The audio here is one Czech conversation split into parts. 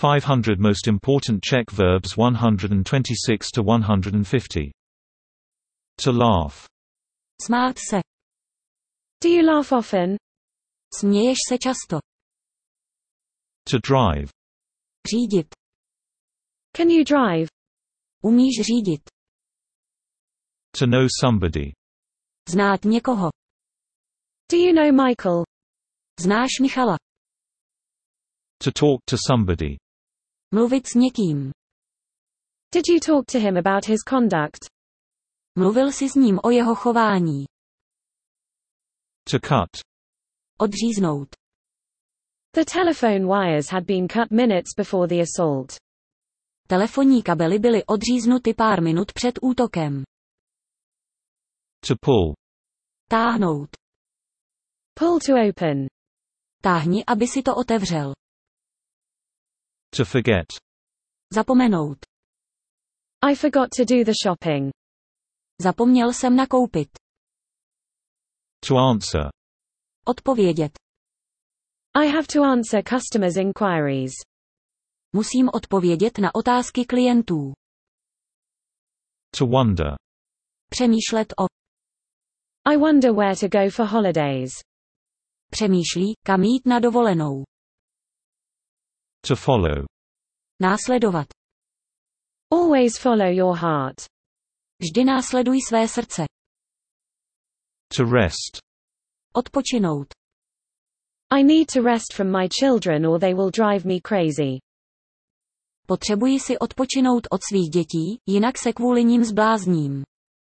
500 most important Czech verbs 126 to 150. To laugh. Smát se. Do you laugh often? Směješ se často. To drive. Řídit. Can you drive? Umíš řídit. To know somebody. Znát někoho. Do you know Michael? Znáš Michala. To talk to somebody. Mluvit s někým. Did you talk to him about his conduct? Mluvil jsi s ním o jeho chování. To cut. Odříznout. The telephone wires had been cut minutes before the assault. Telefonní kabely byly odříznuty pár minut před útokem. To pull. Táhnout. Pull to open. Táhni, aby si to otevřel. To forget. Zapomenout. I forgot to do the shopping. Zapomněl jsem nakoupit. To answer. Odpovědět. I have to answer customers' inquiries. Musím odpovědět na otázky klientů. To wonder. Přemýšlet o. I wonder where to go for holidays. Přemýšlí, kam jít na dovolenou. To follow. Následovat. Always follow your heart. Vždy následuj své srdce. To rest. Odpočinout. I need to rest from my children or they will drive me crazy. Potřebuji si odpočinout od svých dětí, jinak se kvůli nim zblázním.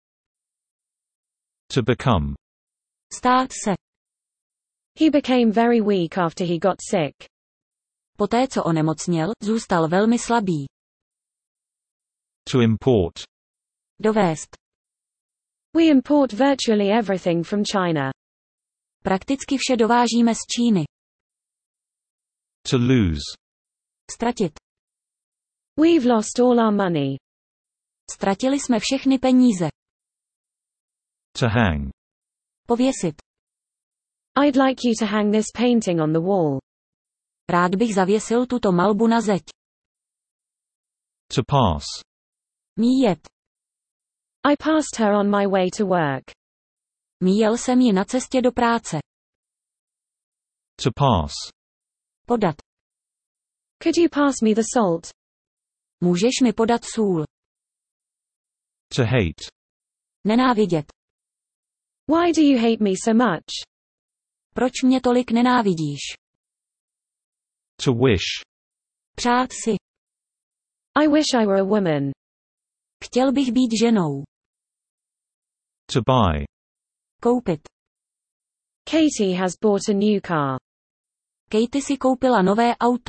To become. Stát se. He became very weak after he got sick. Poté, co onemocněl, zůstal velmi slabý. To import. Dovést. We import virtually everything from China. Prakticky vše dovážíme z Číny. To lose. Ztratit. We've lost all our money. Ztratili jsme všechny peníze. To hang. Pověsit. I'd like you to hang this painting on the wall. Rád bych zavěsil tuto malbu na zeď. To pass. Míjet. I passed her on my way to work. Míjel jsem ji na cestě do práce. To pass. Podat. Could you pass me the salt? Můžeš mi podat sůl. To hate. Nenávidět. Why do you hate me so much? Proč mě tolik nenávidíš? To wish. Přát si. I wish I were a woman. Chtěl bych být ženou. To buy. Koupit. Katie has bought a new car. Katie si koupila nové auto.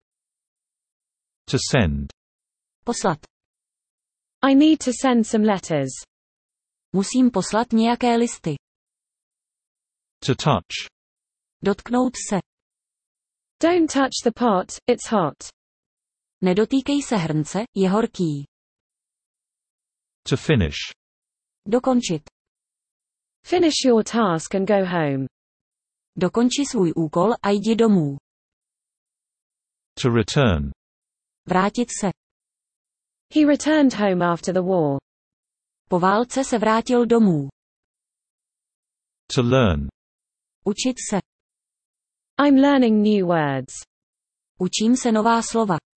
To send. Poslat. I need to send some letters. Musím poslat nějaké listy. To touch. Dotknout se. Don't touch the pot, it's hot. Nedotýkej se hrnce, je horký. To finish. Dokončit. Finish your task and go home. Dokonči svůj úkol a jdi domů. To return. Vrátit se. He returned home after the war. Po válce se vrátil domů. To learn. Učit se. I'm learning new words. Učím se nová slova.